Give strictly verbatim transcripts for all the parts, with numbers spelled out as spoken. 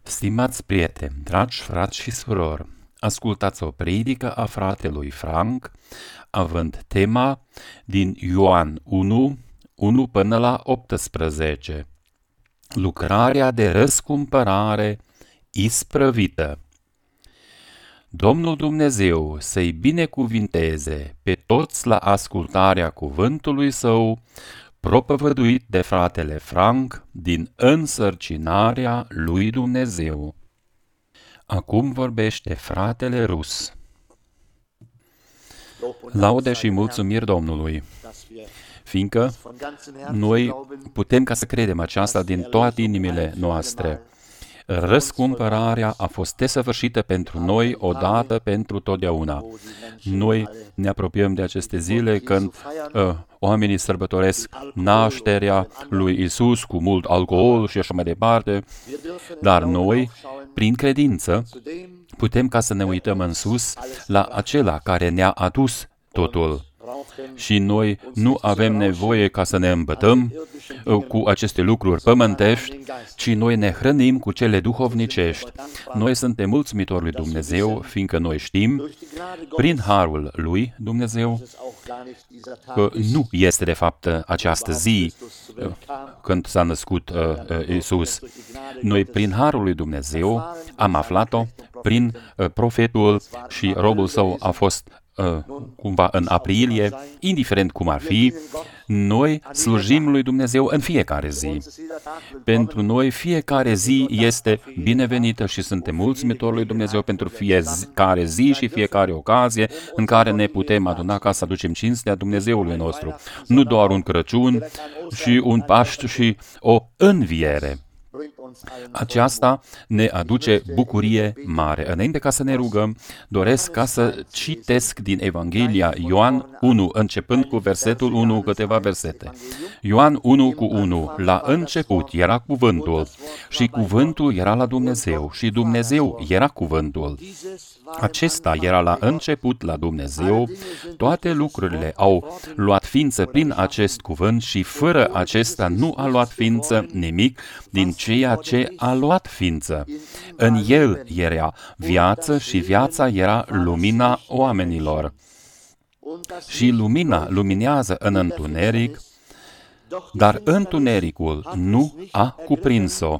Stimați prieteni, dragi frați și surori, ascultați o predică a fratelui Frank, având tema din Ioan unu, unu până la optsprezece. Lucrarea de răscumpărare isprăvită. Domnul Dumnezeu să-i binecuvinteze pe toți la ascultarea cuvântului Său, propovăduit de fratele Frank din însărcinarea lui Dumnezeu. Acum vorbește fratele Rus. Laude și mulțumiri Domnului, fiindcă noi putem ca să credem aceasta din toate inimile noastre. Răscumpărarea a fost desăvârșită pentru noi odată pentru totdeauna. Noi ne apropiem de aceste zile când uh, oamenii sărbătoresc nașterea lui Isus cu mult alcool și așa mai departe, dar noi, prin credință, putem ca să ne uităm în sus la acela care ne-a adus totul. Și noi nu avem nevoie ca să ne îmbătăm cu aceste lucruri pământești, ci noi ne hrănim cu cele duhovnicești. Noi suntem mulțumitori lui Dumnezeu, fiindcă noi știm, prin harul lui Dumnezeu, că nu este de fapt această zi când s-a născut uh, Isus. Noi prin harul lui Dumnezeu am aflat-o, prin uh, profetul și robul său a fost cumva în aprilie, indiferent cum ar fi, noi slujim lui Dumnezeu în fiecare zi. Pentru noi fiecare zi este binevenită și suntem mulțumitori lui Dumnezeu pentru fiecare zi și fiecare ocazie în care ne putem aduna ca să aducem cinstea Dumnezeului nostru. Nu doar un Crăciun și un Paști și o înviere. Aceasta ne aduce bucurie mare. Înainte ca să ne rugăm, doresc ca să citesc din Evanghelia Ioan unu, începând cu versetul unu, câteva versete. Ioan unu cu unu. La început era cuvântul și cuvântul era la Dumnezeu și Dumnezeu era cuvântul. Acesta era la început la Dumnezeu, toate lucrurile au luat ființă prin acest cuvânt și fără acesta nu a luat ființă nimic din ceea ce a luat ființă. În el era viață și viața era lumina oamenilor. Și lumina luminează în întuneric, dar întunericul nu a cuprins-o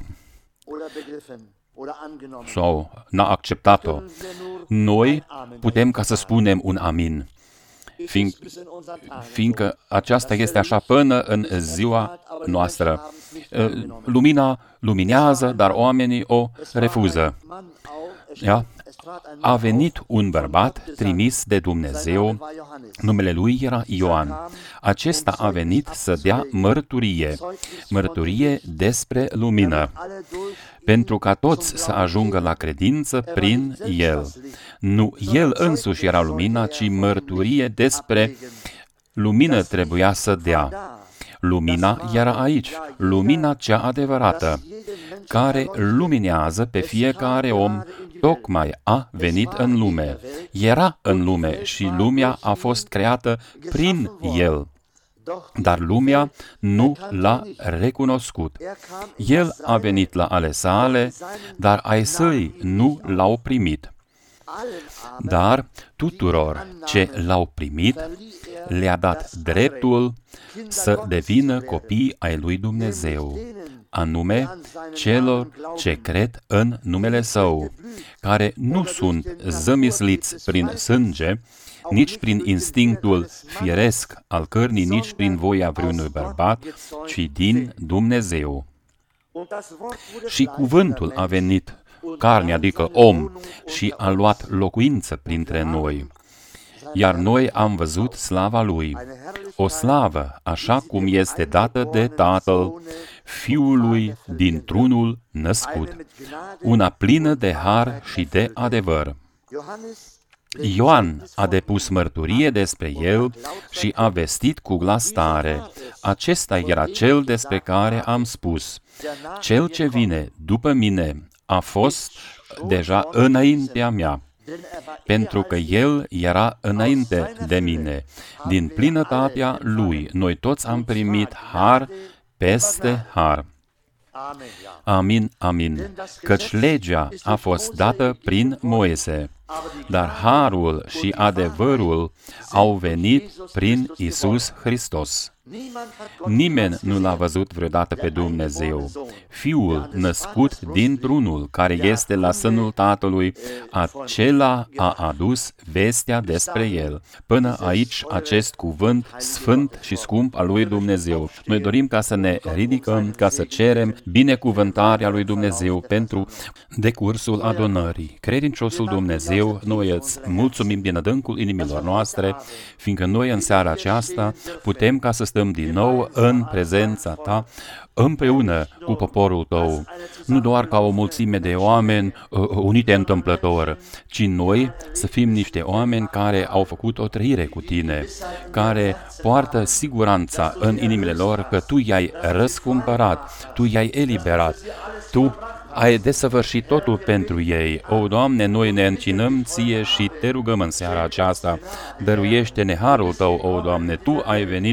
sau n-a acceptat-o. Noi putem ca să spunem un amin, fiind, fiindcă aceasta este așa până în ziua noastră. Lumina luminează, dar oamenii o refuză. Ia? A venit un bărbat trimis de Dumnezeu, numele lui era Ioan. Acesta a venit să dea mărturie, mărturie despre lumină, pentru ca toți să ajungă la credință prin el. Nu el însuși era lumina, ci mărturie despre lumină trebuia să dea. Lumina era aici, lumina cea adevărată, care luminează pe fiecare om, tocmai a venit în lume. Era în lume și lumea a fost creată prin el. Dar lumea nu l-a recunoscut. El a venit la ale sale, dar ai săi nu l-au primit. Dar tuturor ce l-au primit, le-a dat dreptul să devină copii ai lui Dumnezeu, anume celor ce cred în numele Său, care nu sunt zămisliți prin sânge, nici prin instinctul firesc al cărnii, nici prin voia vreunui bărbat, ci din Dumnezeu. Și cuvântul a venit carne, adică om, și a luat locuință printre noi. Iar noi am văzut slava Lui, o slavă așa cum este dată de Tatăl Fiului dintr-unul născut, una plină de har și de adevăr. Ioan a depus mărturie despre el și a vestit cu glas tare. Acesta era cel despre care am spus: cel ce vine după mine a fost deja înaintea mea, pentru că el era înainte de mine. Din plinătatea lui, noi toți am primit har peste har. Amin, amin. Căci legea a fost dată prin Moise, dar harul și adevărul au venit prin Iisus Hristos. Nimeni nu l-a văzut vreodată pe Dumnezeu. Fiul născut dintr-unul care este la sânul Tatălui, acela a adus vestea despre El. Până aici acest cuvânt sfânt și scump al lui Dumnezeu. Noi dorim ca să ne ridicăm, ca să cerem binecuvântarea lui Dumnezeu pentru decursul adunării. Credinciosul Dumnezeu, noi îți mulțumim din adâncul inimilor noastre, fiindcă noi în seara aceasta putem ca să stăm din nou în prezența Ta, împreună cu poporul Tău, nu doar ca o mulțime de oameni uh, unite întâmplător, ci noi să fim niște oameni care au făcut o trăire cu Tine, care poartă siguranța în inimile lor că Tu i-ai răscumpărat, Tu i-ai eliberat, Tu ai desăvârșit totul pentru ei. O, Doamne, noi ne încinăm Ție și Te rugăm în seara aceasta, dăruiește-ne harul Tău, o, Doamne, Tu ai venit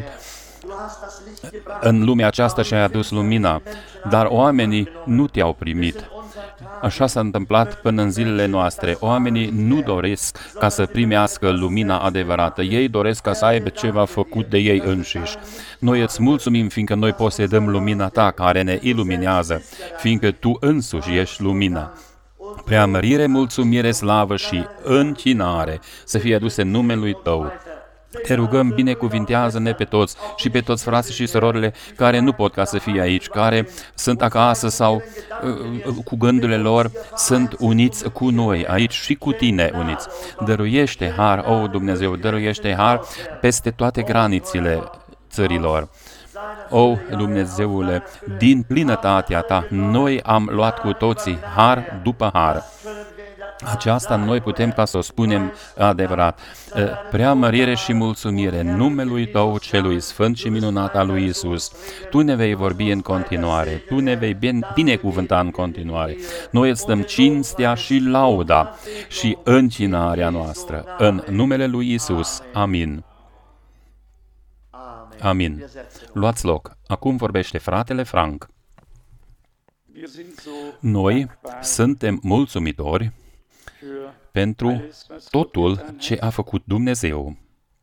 în lumea aceasta și ai adus lumina, dar oamenii nu Te-au primit. Așa s-a întâmplat până în zilele noastre. Oamenii nu doresc ca să primească lumina adevărată. Ei doresc ca să aibă ceva făcut de ei înșiși. Noi îți mulțumim, fiindcă noi posedăm lumina Ta care ne iluminează, fiindcă Tu însuși ești lumina. Preamărire, mulțumire, slavă și închinare să fie aduse în numele Tău. Te rugăm, binecuvintează-ne pe toți și pe toți frații și surorile care nu pot ca să fie aici, care sunt acasă sau uh, cu gândurile lor sunt uniți cu noi aici și cu Tine uniți. Dăruiește har, o Dumnezeu, dăruiește har peste toate granițele țărilor. O, Dumnezeule, din plinătatea Ta, noi am luat cu toții har după har. Aceasta noi putem ca să o spunem adevărat. Preamărire și mulțumire numelui Tău celui sfânt și minunat al lui Iisus. Tu ne vei vorbi în continuare, Tu ne vei binecuvânta în continuare. Noi îți dăm cinstea și lauda și închinarea noastră. În numele lui Iisus. Amin. Amin. Luați loc. Acum vorbește fratele Frank. Noi suntem mulțumitori pentru totul ce a făcut Dumnezeu.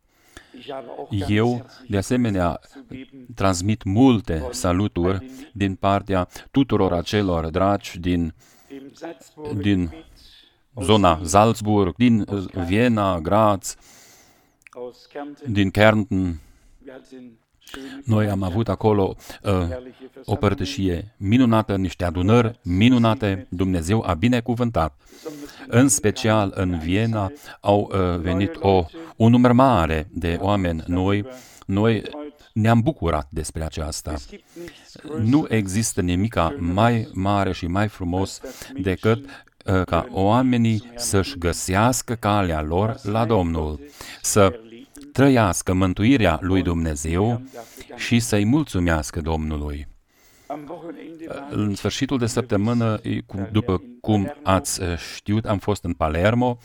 Eu, de asemenea, transmit multe saluturi din partea tuturor acelor dragi din, din zona Salzburg, din Viena, Graz, din Kärnten. Noi am avut acolo uh, o părtășie minunată, niște adunări minunate, Dumnezeu a binecuvântat. În special în Viena au uh, venit o, un număr mare de oameni noi. Noi ne-am bucurat despre aceasta. Nu există nimica mai mare și mai frumos decât uh, ca oamenii să-și găsească calea lor la Domnul, să trăiască mântuirea lui Dumnezeu și să-i mulțumească Domnului. În sfârșitul de săptămână, după cum ați știut, am fost în Palermo.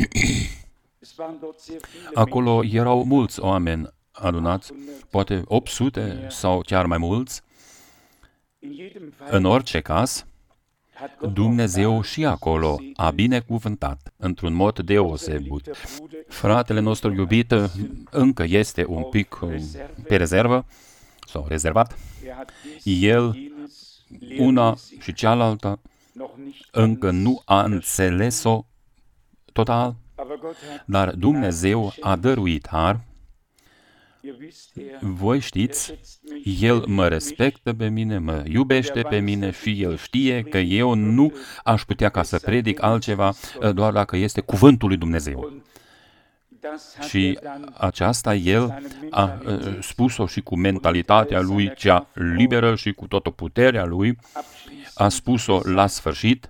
Acolo erau mulți oameni adunați, poate opt sute sau chiar mai mulți. În orice caz, Dumnezeu și acolo a binecuvântat într-un mod deosebit. Fratele nostru iubit încă este un pic pe rezervă sau rezervat. El, una și cealaltă, încă nu a înțeles-o total, dar Dumnezeu a dăruit har. Voi știți, El mă respectă pe mine, mă iubește pe mine și El știe că eu nu aș putea ca să predic altceva doar dacă este cuvântul lui Dumnezeu. Și aceasta El a spus-o și cu mentalitatea Lui cea liberă și cu toată puterea Lui, a spus-o la sfârșit.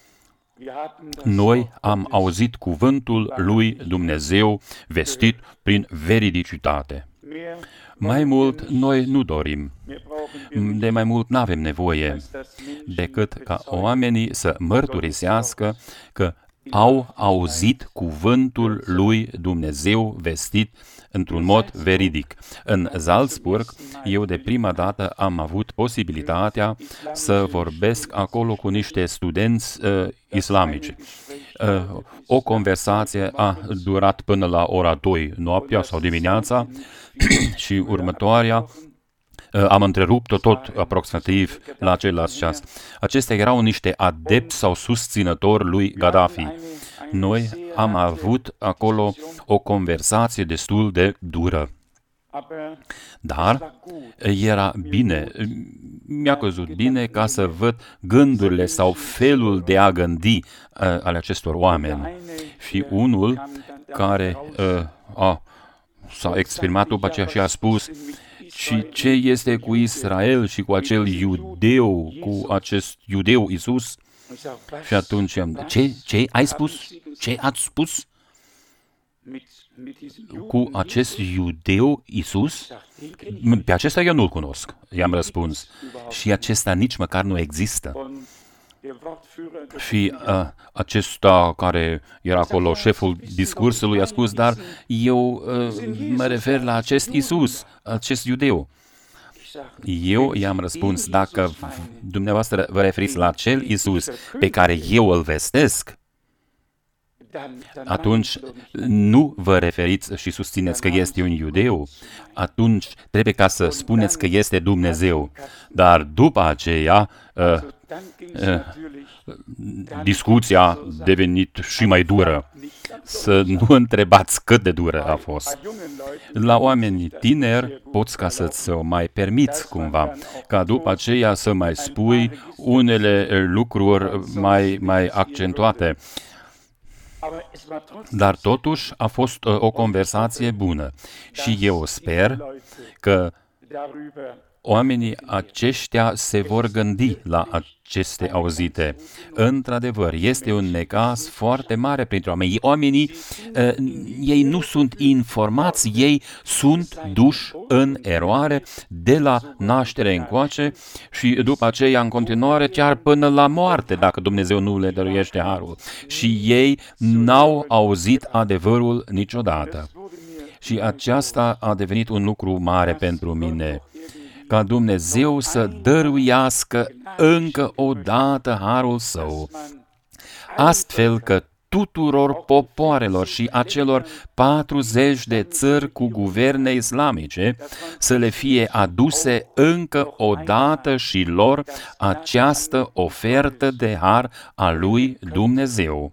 Noi am auzit cuvântul lui Dumnezeu vestit prin veridicitate. Mai mult, noi nu dorim. De mai mult n-avem nevoie decât ca oamenii să mărturisească că au auzit cuvântul lui Dumnezeu vestit într-un mod veridic. În Salzburg, eu de prima dată am avut posibilitatea să vorbesc acolo cu niște studenți uh, islamici. Uh, o conversație a durat până la ora doi noaptea sau dimineața și următoarea am întrerupt-o tot aproximativ la același ceas. Acestea erau niște adepți sau susținători lui Gaddafi. Noi am avut acolo o conversație destul de dură. Dar era bine, mi-a căzut bine ca să văd gândurile sau felul de a gândi uh, ale acestor oameni. Și unul care uh, a, s-a exprimat după aceea și a spus: și ce este cu Israel și cu acel iudeu, cu acest iudeu Iisus? Și atunci am ce, ce ai spus? Ce ați spus? Cu acest iudeu Iisus? Pe acesta eu nu-l cunosc, i-am răspuns. Și acesta nici măcar nu există. Și uh, acesta care era acolo, șeful discursului, a spus: dar eu uh, mă refer la acest Iisus, acest iudeu. Eu i-am răspuns: dacă dumneavoastră vă referiți la acel Iisus pe care eu îl vestesc, atunci nu vă referiți și susțineți că este un iudeu, atunci trebuie ca să spuneți că este Dumnezeu. Dar după aceea, uh, uh, discuția a devenit și mai dură. Să nu întrebați cât de dură a fost. La oameni tineri poți ca să-ți mai permiți cumva, ca după aceea să mai spui unele lucruri mai, mai accentuate. Dar totuși a fost uh, o conversație bună și eu sper că oamenii aceștia se vor gândi la aceste auzite. Într-adevăr, este un necaz foarte mare printre oameni. Oamenii, uh, ei nu sunt informați, ei sunt duși în eroare de la naștere încoace și după aceea în continuare chiar până la moarte, dacă Dumnezeu nu le dăruiește harul. Și ei n-au auzit adevărul niciodată. Și aceasta a devenit un lucru mare pentru mine. Ca Dumnezeu să dăruiască încă o dată harul Său, astfel că tuturor popoarelor și acelor patruzeci de țări cu guverne islamice să le fie aduse încă o dată și lor această ofertă de har a lui Dumnezeu.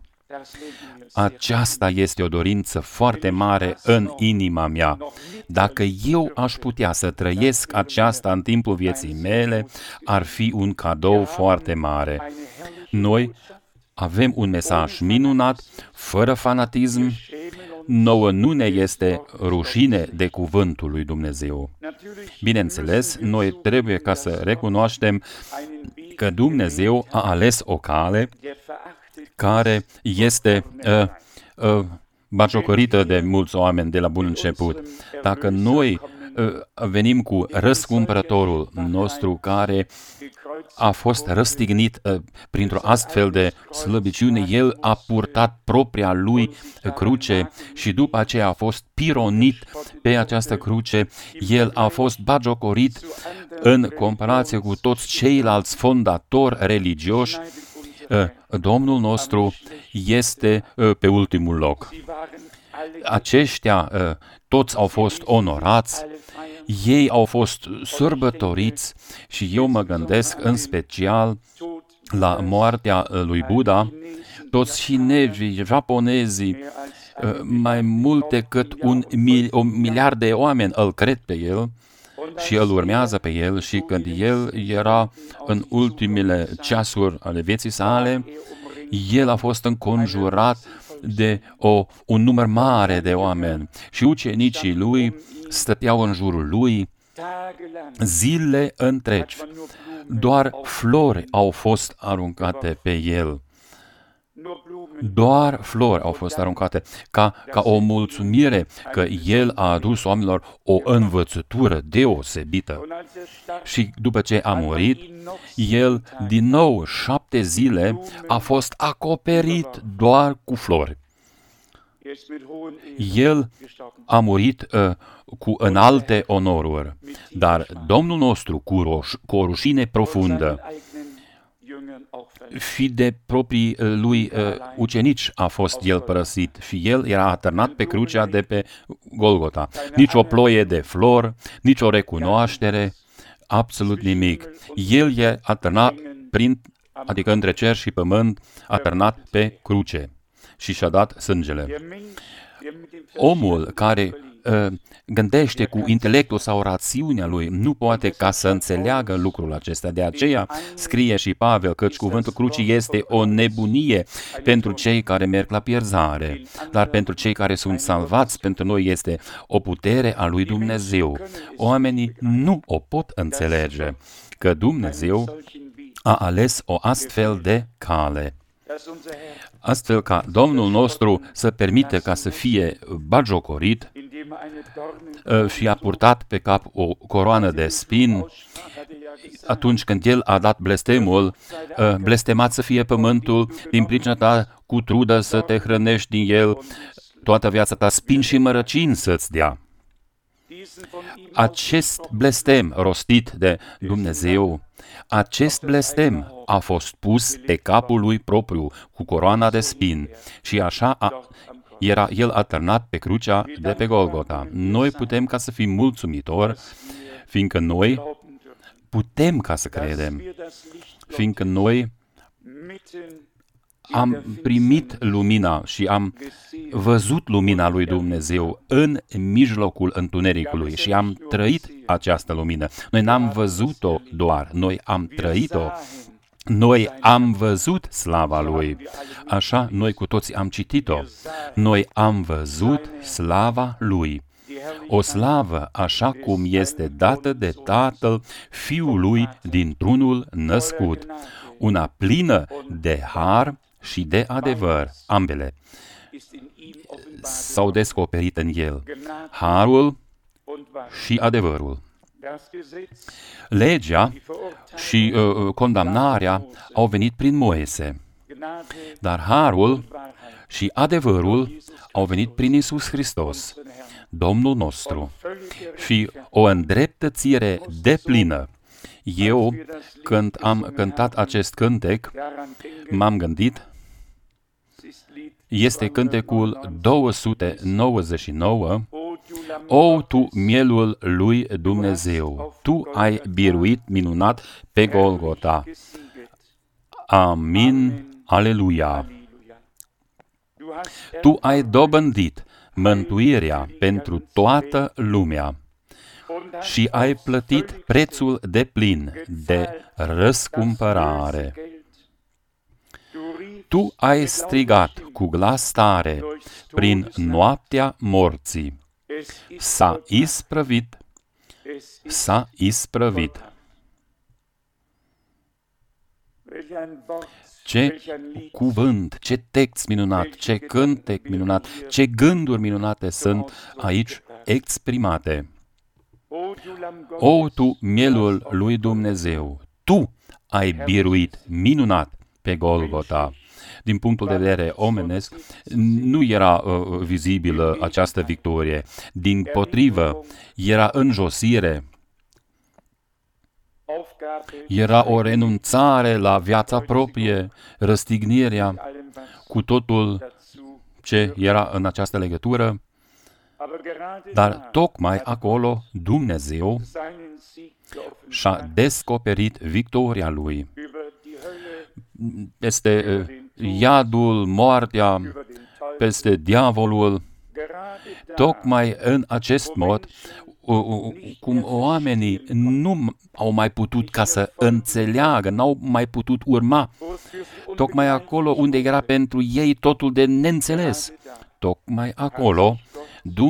Aceasta este o dorință foarte mare în inima mea. Dacă eu aș putea să trăiesc aceasta în timpul vieții mele, ar fi un cadou foarte mare. Noi avem un mesaj minunat, fără fanatism. Nouă nu ne este rușine de cuvântul lui Dumnezeu. Bineînțeles, noi trebuie ca să recunoaștem că Dumnezeu a ales o cale care este uh, uh, bagiocorită de mulți oameni de la bun început. Dacă noi uh, venim cu răscumpărătorul nostru care a fost răstignit uh, printr-o astfel de slăbiciune, el a purtat propria lui cruce și după aceea a fost pironit pe această cruce, el a fost bagiocorit în comparație cu toți ceilalți fondatori religioși. Domnul nostru este pe ultimul loc. Aceștia toți au fost onorați, ei au fost sărbătoriți și eu mă gândesc în special la moartea lui Buddha. Toți chinezii, japonezii, mai mult decât un mil, o miliard de oameni îl cred pe el și îl urmează pe el, și când el era în ultimele ceasuri ale vieții sale, el a fost înconjurat de o, un număr mare de oameni și ucenicii lui stăteau în jurul lui zile întregi. Doar flori au fost aruncate pe el. Doar flori au fost aruncate, ca, ca o mulțumire că El a adus oamenilor o învățătură deosebită. Și după ce a murit, El din nou șapte zile a fost acoperit doar cu flori. El a murit uh, cu înalte onoruri, dar Domnul nostru, cu, roș- cu o rușine profundă, și de proprii lui uh, ucenici a fost El părăsit și El era atârnat pe crucea de pe Golgota. Nici o ploie de flori, nici o recunoaștere, absolut nimic. El e atârnat, prin, adică între cer și pământ, atârnat pe cruce și și-a dat sângele. Omul care uh, gândește cu intelectul sau rațiunea lui nu poate ca să înțeleagă lucrul acesta. De aceea scrie și Pavel căci cuvântul crucii este o nebunie pentru cei care merg la pierzare, dar pentru cei care sunt salvați, pentru noi este o putere a lui Dumnezeu. Oamenii nu o pot înțelege că Dumnezeu a ales o astfel de cale. Astfel ca Domnul nostru să permite ca să fie bagiocorit și a purtat pe cap o coroană de spini. Atunci când El a dat blestemul, blestemat să fie pământul, din pricina ta cu trudă să te hrănești din el, toată viața ta spini și mărăcini să-ți dea. Acest blestem rostit de Dumnezeu, acest blestem a fost pus pe capul lui propriu cu coroana de spini și așa a, era el atârnat pe crucea de pe Golgota. Noi putem ca să fim mulțumitori, fiindcă noi putem ca să credem, fiindcă noi am primit lumina și am văzut lumina lui Dumnezeu în mijlocul întunericului și am trăit această lumină. Noi n-am văzut-o doar, noi am trăit-o. Noi am văzut slava Lui. Așa noi cu toții am citit-o. Noi am văzut slava Lui. O slavă așa cum este dată de Tatăl Fiului dintr-unul născut. Una plină de har și de adevăr, ambele s-au descoperit în El, harul și adevărul. Legea și uh, condamnarea au venit prin Moise, dar harul și adevărul au venit prin Iisus Hristos, Domnul nostru, și o îndreptățire deplină. Eu, când am cântat acest cântec, m-am gândit, este cântecul două sute nouăzeci și nouă, O, tu mielul lui Dumnezeu, tu ai biruit minunat pe Golgota. Amin, aleluia. Tu ai dobândit mântuirea pentru toată lumea și ai plătit prețul deplin de răscumpărare. Tu ai strigat cu glas tare prin noaptea morții. S-a isprăvit, s-a isprăvit. Ce cuvânt, ce text minunat, ce cântec minunat, ce gânduri minunate sunt aici exprimate. O, tu mielul lui Dumnezeu, tu ai biruit minunat pe Golgota. Din punctul de vedere omenesc, nu era uh, vizibilă această victorie. Dimpotrivă, era înjosire, era o renunțare la viața proprie, răstignirea cu totul ce era în această legătură, dar tocmai acolo Dumnezeu și-a descoperit victoria Lui peste iadul, moartea, peste diavolul. Tocmai în acest mod, cum oamenii nu au mai putut ca să înțeleagă, n-au mai putut urma, tocmai acolo unde era pentru ei totul de neînțeles, tocmai acolo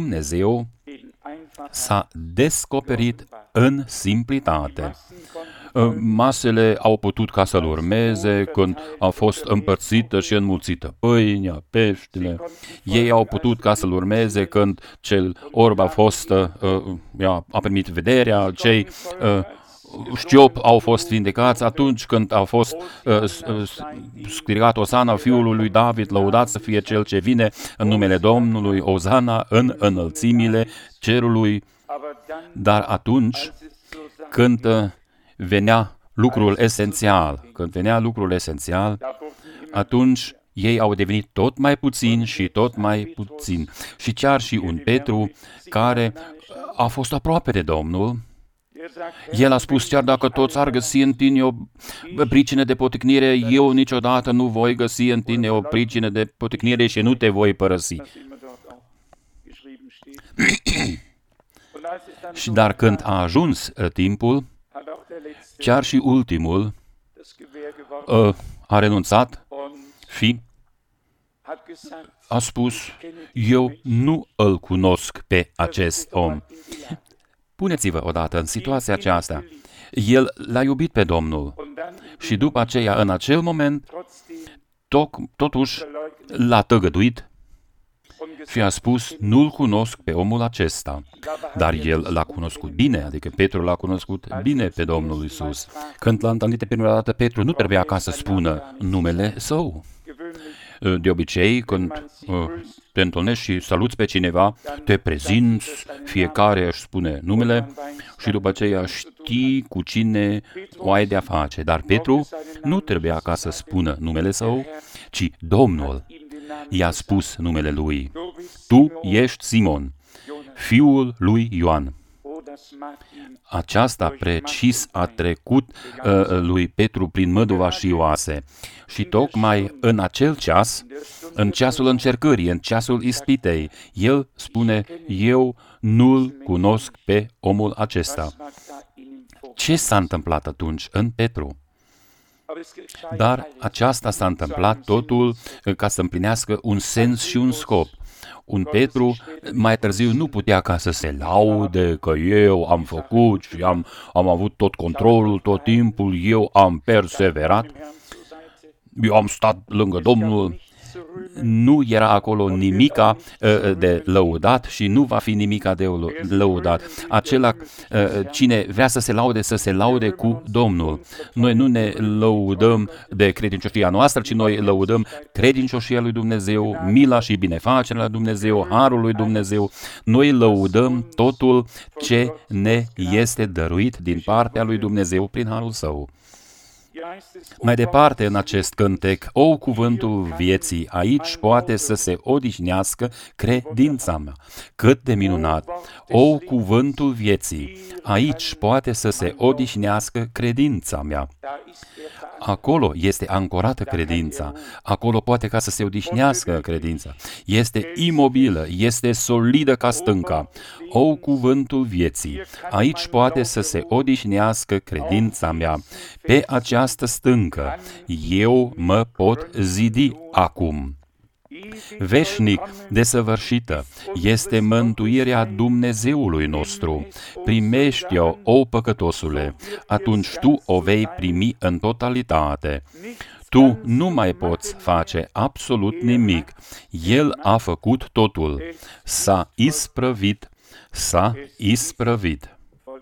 Dumnezeu s-a descoperit în simplitate. masele au putut ca să-L urmeze când a fost împărțită și înmulțită pâinea, peștele. Ei au putut ca să-L urmeze când cel orb a fost, a primit vederea, cei șchiopi au fost vindecați atunci când a fost strigat Osana Fiului lui David, lăudat să fie Cel ce vine în numele Domnului, Osana în înălțimile cerului. Dar atunci când venea lucrul esențial, când venea lucrul esențial, atunci ei au devenit tot mai puțini și tot mai puțini. Și chiar și un Petru care a fost aproape de Domnul, el a spus, chiar dacă toți ar găsi în tine o pricină de poticnire, eu niciodată nu voi găsi în tine o pricină de poticnire și nu te voi părăsi. Și dar când a ajuns timpul, chiar și ultimul a renunțat și a spus, eu nu îl cunosc pe acest om. Puneți-vă odată în situația aceasta. El l-a iubit pe Domnul și după aceea, în acel moment, to- totuși l-a tăgăduit și a spus, nu-l cunosc pe omul acesta. Dar el l-a cunoscut bine, adică Petru l-a cunoscut bine pe Domnul Iisus. Când l-a întâlnit de prima dată, Petru nu trebuia ca să spună numele său. De obicei, când uh, te întâlnești și saluți pe cineva, te prezinți, fiecare își spune numele și după aceea știi cu cine o ai de-a face. Dar Petru nu trebuia ca să spună numele său, ci Domnul i-a spus numele lui. Tu ești Simon, fiul lui Ioan. Aceasta precis a trecut uh, lui Petru prin măduva și oase. Și tocmai în acel ceas, în ceasul încercării, în ceasul ispitei, el spune, eu nu-l cunosc pe omul acesta. Ce s-a întâmplat atunci în Petru? Dar aceasta s-a întâmplat totul ca să împlinească un sens și un scop. Un Petru mai târziu nu putea ca să se laude că eu am făcut și am, am avut tot controlul, tot timpul, eu am perseverat, eu am stat lângă Domnul. Nu era acolo nimica de lăudat și nu va fi nimica de lăudat. Acela cine vrea să se laude, să se laude cu Domnul. Noi nu ne lăudăm de credincioșia noastră, ci noi lăudăm credincioșia lui Dumnezeu, mila și binefacerea lui Dumnezeu, harul lui Dumnezeu. Noi lăudăm totul ce ne este dăruit din partea lui Dumnezeu prin harul Său. Mai departe, în acest cântec, o, cuvântul vieții, aici poate să se odihnească credința mea. Cât de minunat! O, cuvântul vieții, aici poate să se odihnească credința mea. Acolo este ancorată credința, acolo poate ca să se odihnească credința. Este imobilă, este solidă ca stânca. O, cuvântul vieții, aici poate să se odihnească credința mea. Pe această stâncă eu mă pot zidi acum. Veșnic, desăvârșită, este mântuirea Dumnezeului nostru. Primește-o, o păcătosule, atunci tu o vei primi în totalitate. Tu nu mai poți face absolut nimic. El a făcut totul. S-a isprăvit, s-a isprăvit.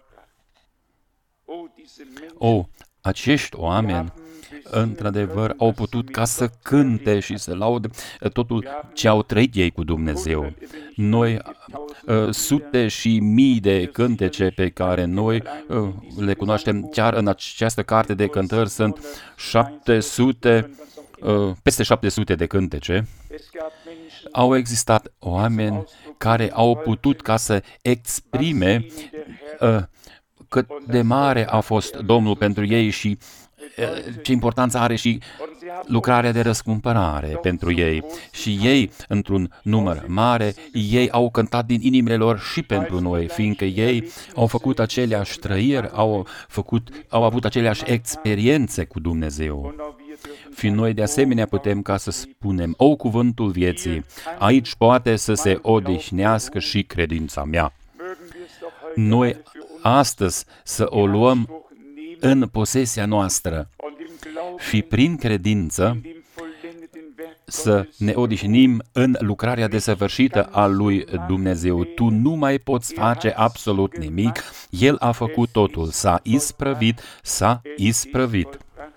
O, acești oameni într-adevăr, au putut ca să cânte și să laude totul ce au trăit ei cu Dumnezeu. Noi, sute și mii de cântece pe care noi le cunoaștem, chiar în această carte de cântări sunt șapte sute, peste șapte sute de cântece. Au existat oameni care au putut ca să exprime cât de mare a fost Domnul pentru ei și ce importanță are și lucrarea de răscumpărare pentru ei. Și ei, într-un număr mare, ei au cântat din inimile lor și pentru noi, fiindcă ei au făcut aceleași trăiri, au, făcut, au avut aceleași experiențe cu Dumnezeu. Și noi de asemenea putem ca să spunem, o, cuvântul vieții, aici poate să se odihnească și credința mea. Noi astăzi să o luăm în posesia noastră și prin credință să ne odihnim în lucrarea desăvârșită a lui Dumnezeu. Tu nu mai poți face absolut nimic, El a făcut totul, s-a isprăvit, s-a isprăvit.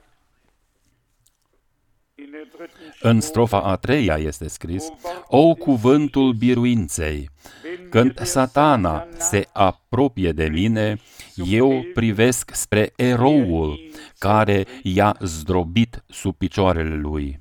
În strofa a treia este scris: O, cuvântul biruinței! Când Satana se apropie de mine, eu privesc spre eroul care i-a zdrobit sub picioarele lui.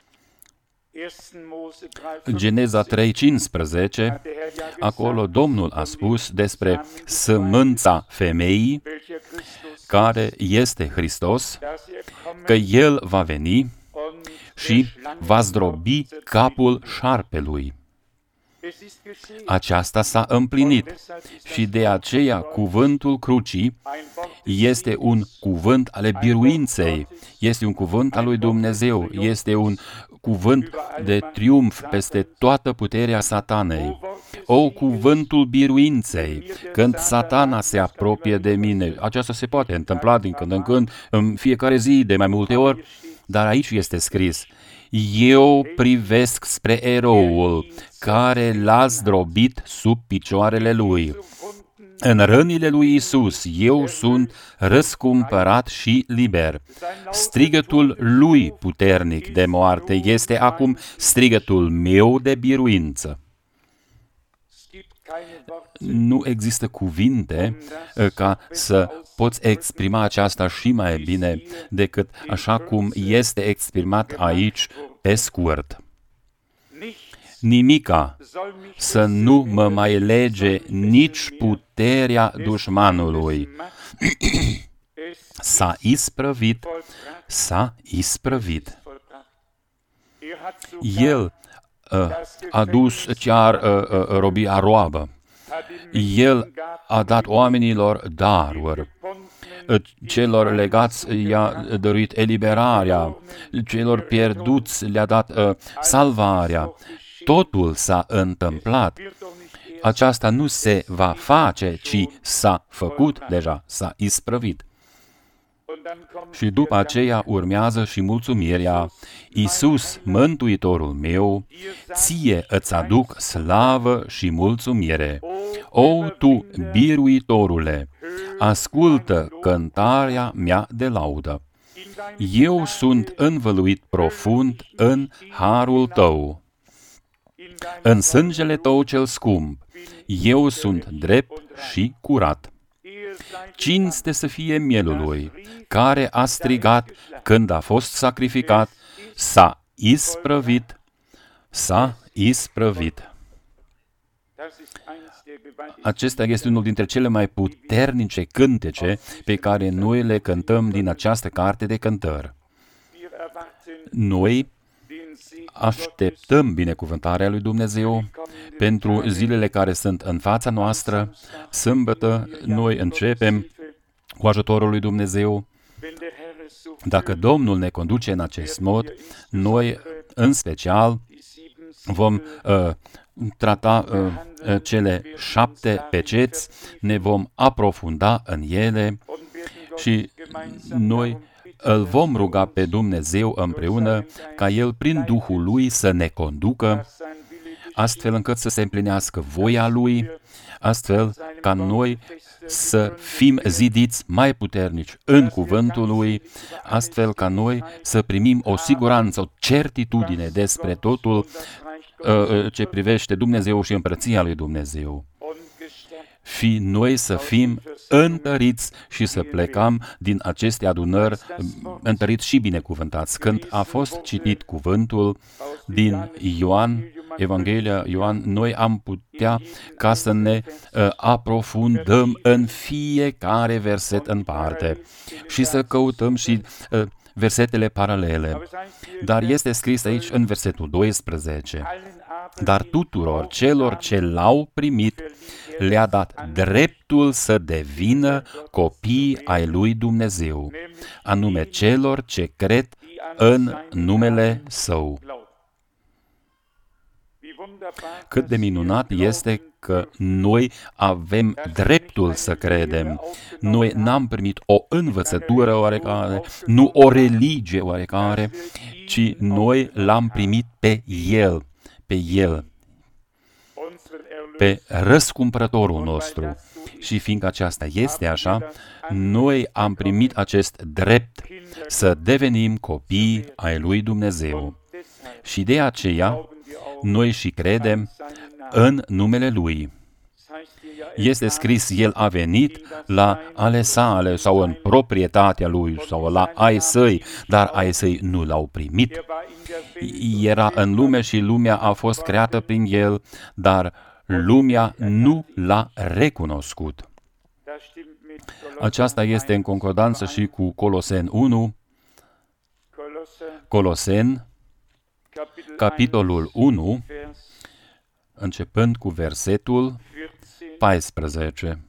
Geneza trei cincisprezece, acolo Domnul a spus despre sămânța femeii, care este Hristos, că El va veni și va zdrobi capul șarpelui. Aceasta s-a împlinit și de aceea cuvântul crucii este un cuvânt ale biruinței, este un cuvânt al lui Dumnezeu, este un cuvânt de triumf peste toată puterea Satanei. O, cuvântul biruinței, când Satana se apropie de mine, aceasta se poate întâmpla din când în când, în fiecare zi, de mai multe ori, dar aici este scris: eu privesc spre eroul care l-a zdrobit sub picioarele lui. În rănile lui Isus eu sunt răscumpărat și liber. Strigătul lui puternic de moarte este acum strigătul meu de biruință. Nu există cuvinte ca să poți exprima aceasta și mai bine decât așa cum este exprimat aici pe scurt. Nimica să nu mă mai lege nici puterea dușmanului. S-a isprăvit, s-a isprăvit. El uh, a dus chiar uh, uh, robia roabă. El a dat oamenilor daruri. Celor legați i-a dăruit eliberarea, celor pierduți le-a dat uh, salvarea. Totul s-a întâmplat. Aceasta nu se va face, ci s-a făcut deja, s-a isprăvit. Și după aceea urmează și mulțumirea. Iisus, Mântuitorul meu, ție îți aduc slavă și mulțumire. O, tu, biruitorule, ascultă cântarea mea de laudă. Eu sunt învăluit profund în harul tău. În sângele tău cel scump, eu sunt drept și curat. Cinste să fie mielului, care a strigat când a fost sacrificat, s-a isprăvit, s-a isprăvit. Acesta este unul dintre cele mai puternice cântece pe care noi le cântăm din această carte de cântări. Noi așteptăm binecuvântarea lui Dumnezeu pentru zilele care sunt în fața noastră. Sâmbătă noi începem cu ajutorul lui Dumnezeu. Dacă Domnul ne conduce în acest mod, noi, în special, vom uh, trata uh, cele șapte peceți, ne vom aprofunda în ele și noi îl vom ruga pe Dumnezeu împreună ca El, prin Duhul Lui, să ne conducă, astfel încât să se împlinească voia Lui, astfel ca noi să fim zidiți mai puternici în cuvântul Lui, astfel ca noi să primim o siguranță, o certitudine despre totul ce privește Dumnezeu și împărăția lui Dumnezeu. Și noi să fim întăriți și să plecăm din aceste adunări întăriți și binecuvântați. Când a fost citit cuvântul din Ioan, Evanghelia Ioan, noi am putea ca să ne uh, aprofundăm în fiecare verset în parte și să căutăm și uh, versetele paralele. Dar este scris aici în versetul doisprezece: dar tuturor celor ce l-au primit le-a dat dreptul să devină copii ai lui Dumnezeu, anume celor ce cred în numele Său. Cât de minunat este că noi avem dreptul să credem. Noi n-am primit o învățătură oarecare, nu o religie oarecare, ci noi l-am primit pe El, pe El, pe răscumpărătorul nostru. Și fiindcă aceasta este așa, noi am primit acest drept să devenim copii ai lui Dumnezeu. Și de aceea, noi și credem în numele Lui. Este scris, El a venit la ale sale sau în proprietatea Lui sau la ai săi, dar ai săi nu l-au primit. Era în lume și lumea a fost creată prin El, dar lumea nu l-a recunoscut. Aceasta este în concordanță și cu Coloseni unu, Coloseni, capitolul unu, începând cu versetul paisprezece.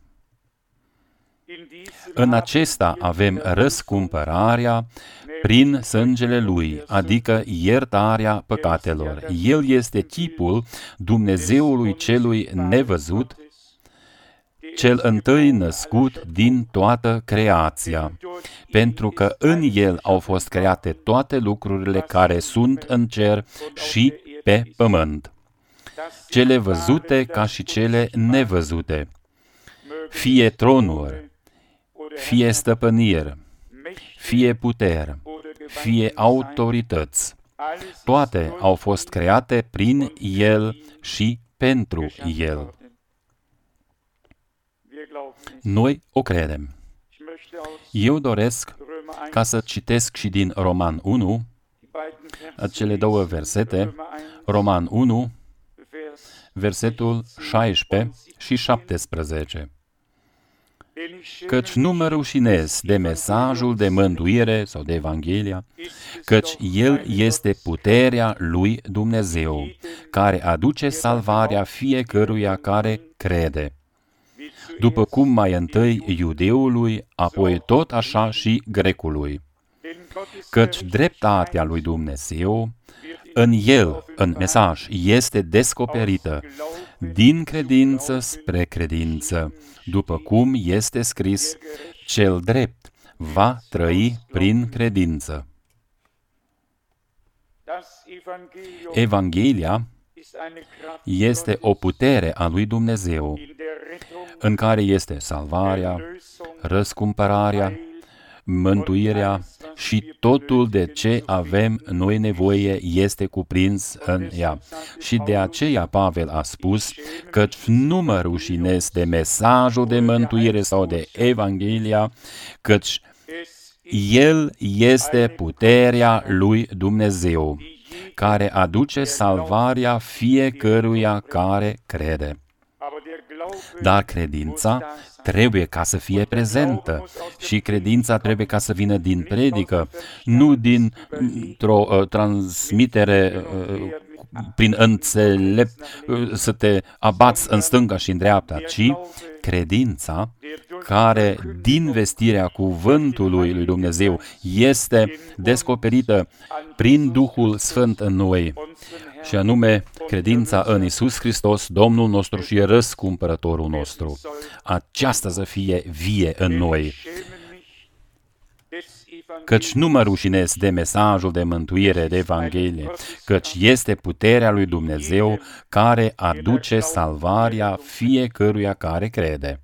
În acesta avem răscumpărarea prin sângele Lui, adică iertarea păcatelor. El este chipul Dumnezeului celui nevăzut, cel întâi născut din toată creația, pentru că în El au fost create toate lucrurile care sunt în cer și pe pământ, cele văzute ca și cele nevăzute, fie tronuri, fie stăpâniri, fie puteri, fie autorități. Toate au fost create prin El și pentru El. Noi o credem. Eu doresc ca să citesc și din Roman unu, acele două versete, Roman unu, versetul șaisprezece și șaptesprezece. Căci nu mă rușinez de mesajul de mântuire sau de Evanghelia, căci El este puterea lui Dumnezeu, care aduce salvarea fiecăruia care crede. După cum mai întâi iudeului, apoi tot așa și grecului. Căci dreptatea lui Dumnezeu în El, în mesaj, este descoperită din credință spre credință, după cum este scris, cel drept va trăi prin credință. Evanghelia este o putere a lui Dumnezeu, în care este salvarea, răscumpărarea, mântuirea și totul de ce avem noi nevoie este cuprins în ea. Și de aceea Pavel a spus că nu mă rușinez de mesajul de mântuire sau de Evanghelia, căci El este puterea lui Dumnezeu, care aduce salvarea fiecăruia care crede. Dar credința trebuie ca să fie prezentă și credința trebuie ca să vină din predică, nu dintr-o uh, transmitere uh, prin înțelept uh, să te abați în stânga și în dreapta, ci credința care din vestirea cuvântului lui Dumnezeu este descoperită prin Duhul Sfânt în noi, și anume credința în Iisus Hristos, Domnul nostru și răscumpărătorul nostru. Aceasta să fie vie în noi. Căci nu mă rușinez de mesajul de mântuire, de Evanghelie, căci este puterea lui Dumnezeu care aduce salvarea fiecăruia care crede.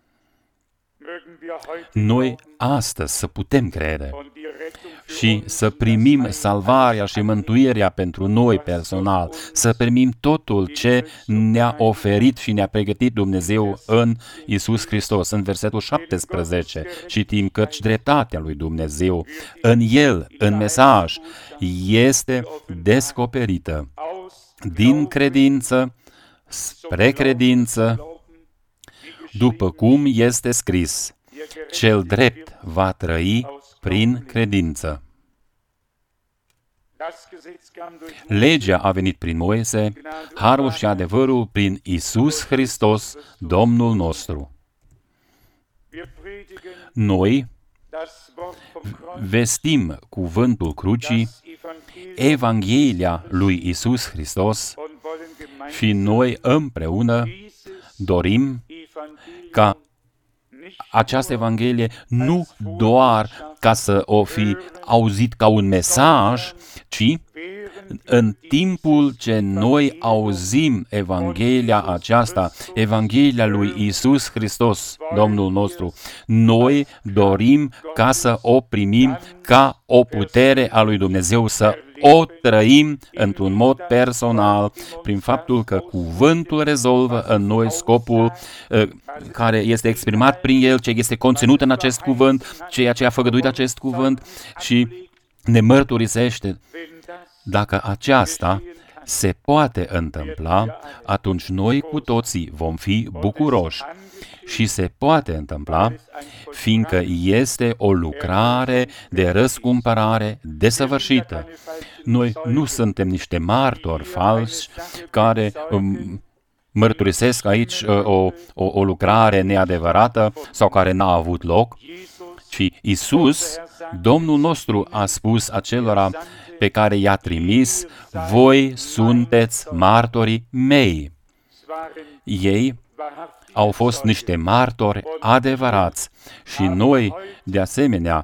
Noi astăzi să putem crede și să primim salvarea și mântuirea pentru noi personal, să primim totul ce ne-a oferit și ne-a pregătit Dumnezeu în Iisus Hristos. În versetul șaptesprezece citim căci dreptatea lui Dumnezeu în El, în mesaj, este descoperită din credință spre credință, după cum este scris, cel drept va trăi prin credință. Legea a venit prin Moise, harul și adevărul prin Iisus Hristos, Domnul nostru. Noi vestim cuvântul crucii, Evanghelia lui Iisus Hristos și noi împreună dorim ca această Evanghelie nu doar ca să o fi auzit ca un mesaj, ci în timpul ce noi auzim Evanghelia aceasta, Evanghelia lui Iisus Hristos, Domnul nostru, noi dorim ca să o primim ca o putere a lui Dumnezeu, să o trăim într-un mod personal, prin faptul că cuvântul rezolvă în noi scopul care este exprimat prin el, ce este conținut în acest cuvânt, ceea ce a făgăduit acest cuvânt și ne mărturisește. Dacă aceasta se poate întâmpla, atunci noi cu toții vom fi bucuroși. Și se poate întâmpla, fiindcă este o lucrare de răscumpărare desăvârșită. Noi nu suntem niște martori falsi care um, mărturisesc aici uh, o, o, o lucrare neadevărată sau care n-a avut loc, ci Iisus, Domnul nostru, a spus acelora pe care i-a trimis, voi sunteți martorii mei. Ei au fost niște martori adevărați și noi, de asemenea,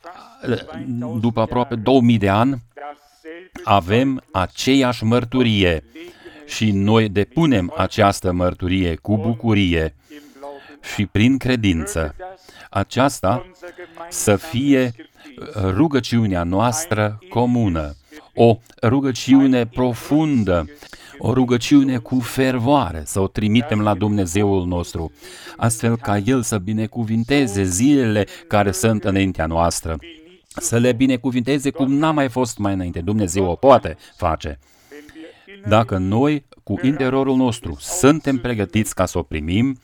după aproape două mii de ani, avem aceeași mărturie și noi depunem această mărturie cu bucurie și prin credință. Aceasta să fie rugăciunea noastră comună, o rugăciune profundă, o rugăciune cu fervoare, să o trimitem la Dumnezeul nostru, astfel ca El să binecuvinteze zilele care sunt înaintea noastră, să le binecuvinteze cum n-a mai fost mai înainte. Dumnezeu o poate face. Dacă noi, cu interiorul nostru, suntem pregătiți ca să o primim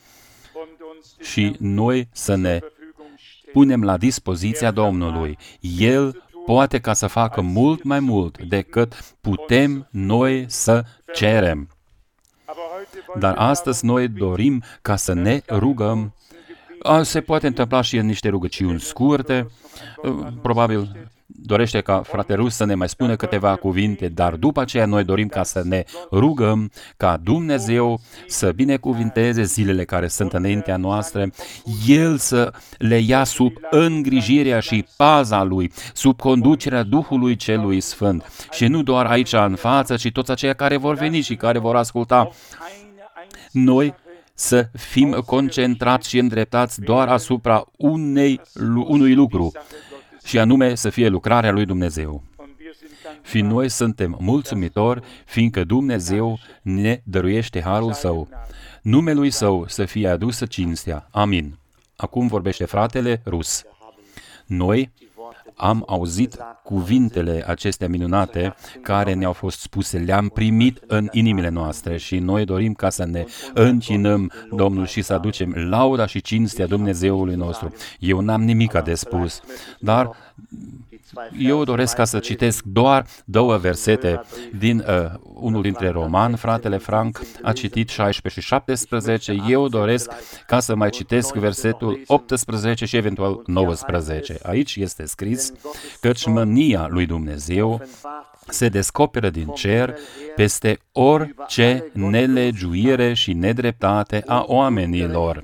și noi să ne punem la dispoziția Domnului, El poate ca să facă mult mai mult decât putem noi să cerem. Dar astăzi noi dorim ca să ne rugăm. Se poate întâmpla și în niște rugăciuni scurte, probabil dorește ca frate Rus să ne mai spună câteva cuvinte, dar după aceea noi dorim ca să ne rugăm ca Dumnezeu să binecuvinteze zilele care sunt înaintea noastră, El să le ia sub îngrijirea și paza Lui, sub conducerea Duhului Celui Sfânt. Și nu doar aici în față, ci toți aceia care vor veni și care vor asculta. Noi să fim concentrați și îndreptați doar asupra unei, unui lucru, și anume să fie lucrarea lui Dumnezeu. Și noi suntem mulțumitori, fiindcă Dumnezeu ne dăruiește harul Său. Numelui Său să fie adusă cinstea. Amin. Acum vorbește fratele Rus. Noi am auzit cuvintele acestea minunate care ne-au fost spuse, le-am primit în inimile noastre și noi dorim ca să ne închinăm Domnul și să aducem lauda și cinstea Dumnezeului nostru. Eu n-am nimica de spus, dar eu doresc ca să citesc doar două versete din uh, unul dintre romani. Fratele Frank a citit șaisprezece și șaptesprezece. Eu doresc ca să mai citesc versetul optsprezece și eventual nouăsprezece. Aici este scris, căci mânia lui Dumnezeu se descoperă din cer peste orice nelegiuire și nedreptate a oamenilor,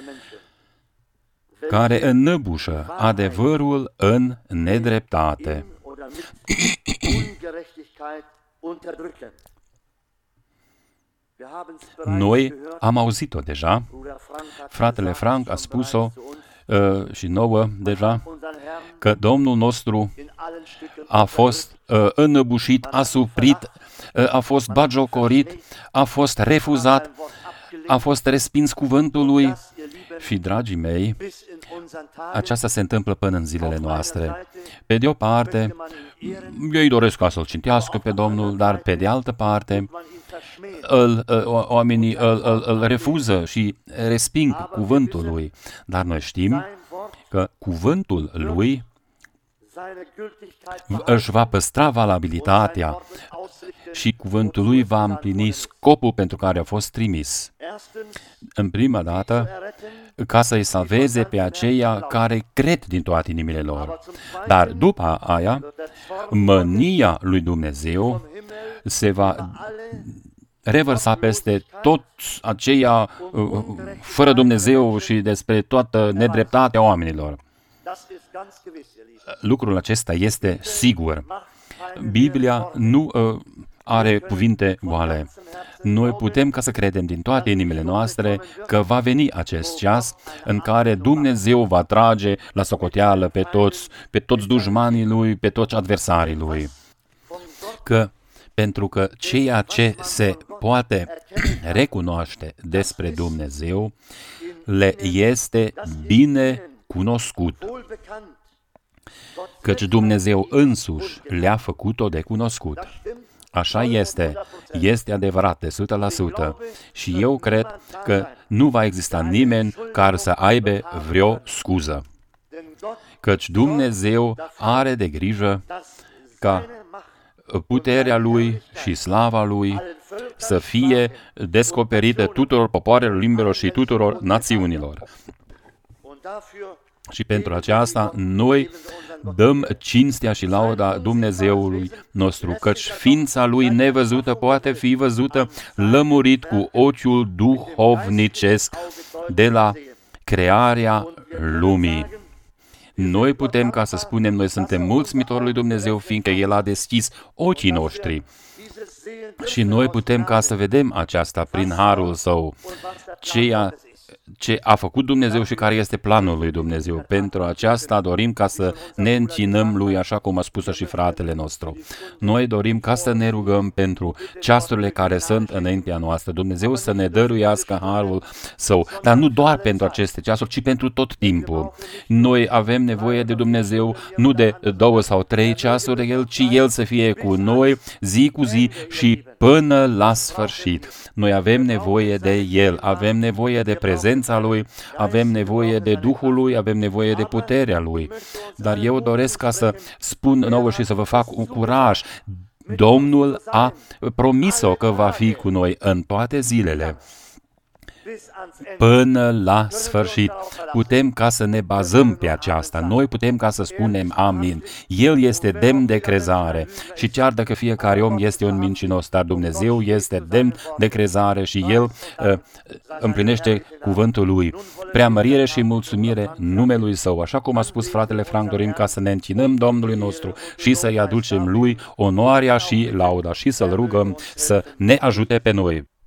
care înnăbușă adevărul în nedreptate. Noi am auzit-o deja, fratele Frank a spus-o uh, și nouă deja, că Domnul nostru a fost uh, înnăbușit, a suprit, uh, a fost bagiocorit, a fost refuzat, a fost respins cuvântul lui. Și, dragii mei, aceasta se întâmplă până în zilele noastre. Pe de o parte, eu îi doresc ca să-L cintească pe Domnul, dar pe de altă parte, îl, oamenii îl, îl, îl refuză și resping cuvântul lui. Dar noi știm că cuvântul lui își va păstra valabilitatea și cuvântul lui va împlini scopul pentru care a fost trimis. În prima dată, ca să-i salveze pe aceia care cred din toate inimile lor. Dar după aia, mânia lui Dumnezeu se va revărsa peste toți aceia uh, fără Dumnezeu și despre toată nedreptatea oamenilor. Lucrul acesta este sigur. Biblia nu uh, are cuvinte goale. Noi putem ca să credem din toate inimile noastre că va veni acest ceas în care Dumnezeu va trage la socoteală pe toți, pe toți dușmanii Lui, pe toți adversarii Lui. Că pentru că ceea ce se poate recunoaște despre Dumnezeu le este bine cunoscut, căci Dumnezeu însuși le-a făcut-o de cunoscut. Așa este, este adevărat de o sută la sută și eu cred că nu va exista nimeni care să aibă vreo scuză, căci Dumnezeu are de grijă ca puterea Lui și slava Lui să fie descoperită tuturor popoarelor, limbilor și tuturor națiunilor. Și pentru aceasta noi dăm cinstea și lauda Dumnezeului nostru, căci ființa Lui nevăzută poate fi văzută lămurit cu ochiul duhovnicesc de la crearea lumii. Noi putem ca să spunem, noi suntem mulțumitori lui Dumnezeu, fiindcă El a deschis ochii noștri. Și noi putem ca să vedem aceasta prin harul Său, ceea ce a făcut Dumnezeu și care este planul lui Dumnezeu. Pentru aceasta dorim ca să ne închinăm Lui, așa cum a spus și fratele nostru. Noi dorim ca să ne rugăm pentru ceasurile care sunt înaintea noastră. Dumnezeu să ne dăruiască harul Său, dar nu doar pentru aceste ceasuri, ci pentru tot timpul. Noi avem nevoie de Dumnezeu nu de două sau trei ceasuri de El, ci El să fie cu noi zi cu zi și până la sfârșit. Noi avem nevoie de El, avem nevoie de prezența Lui, avem nevoie de Duhul Lui, avem nevoie de puterea Lui. Dar eu doresc ca să spun nouă și să vă fac un curaj. Domnul a promis-o că va fi cu noi în toate zilele. Până la sfârșit. Putem ca să ne bazăm pe aceasta. Noi putem ca să spunem amin. El este demn de crezare. Și chiar dacă fiecare om este un mincinos, dar Dumnezeu este demn de crezare și El uh, împlinește cuvântul Lui. Preamărire și mulțumire numelui Său. Așa cum a spus fratele Frank, dorim ca să ne închinăm Domnului nostru și să-i aducem Lui onoarea și lauda și să-L rugăm să ne ajute pe noi.